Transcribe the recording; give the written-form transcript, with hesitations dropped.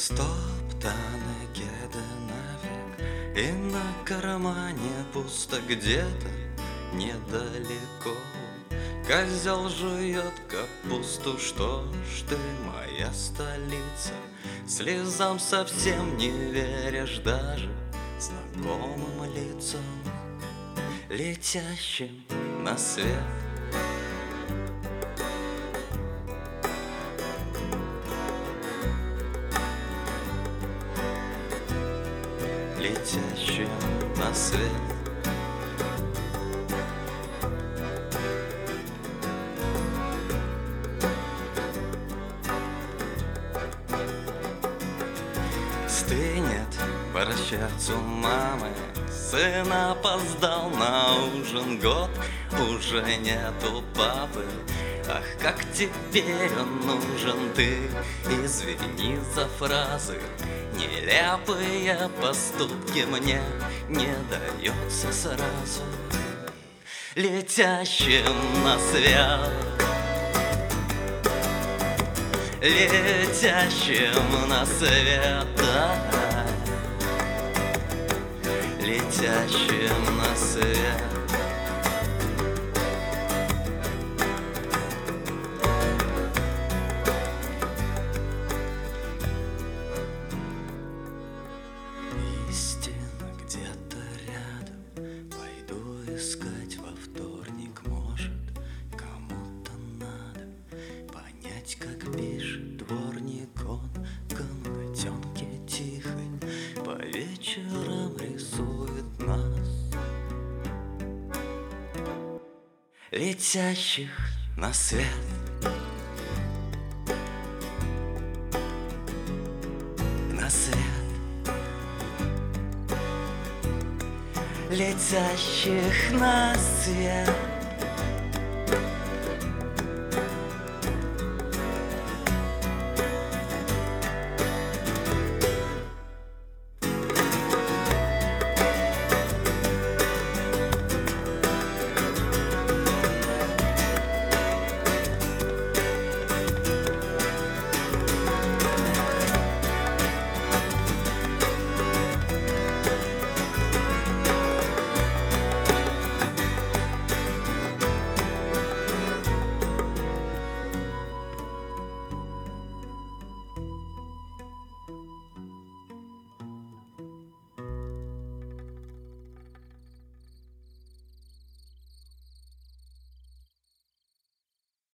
Стоптаны кеды навек, и на кармане пусто где-то недалеко. Козел жует капусту, что ж ты, моя столица? Слезам совсем не веришь даже знакомым лицам, летящим на свет. Летящим на свет. Стынет борщец у мамы, сын опоздал на ужин год, уже нету папы. Ах, как теперь он нужен, ты извини за фразы. Нелепые поступки мне не дается сразу. Летящим на свет, летящим на свет, летящим на свет. Истина где-то рядом, пойду искать во вторник, может, кому-то надо понять, как пишет дворник. Он в комнатенке тихой по вечерам рисует нас, летящих на свет. На свет. Летящих на свет.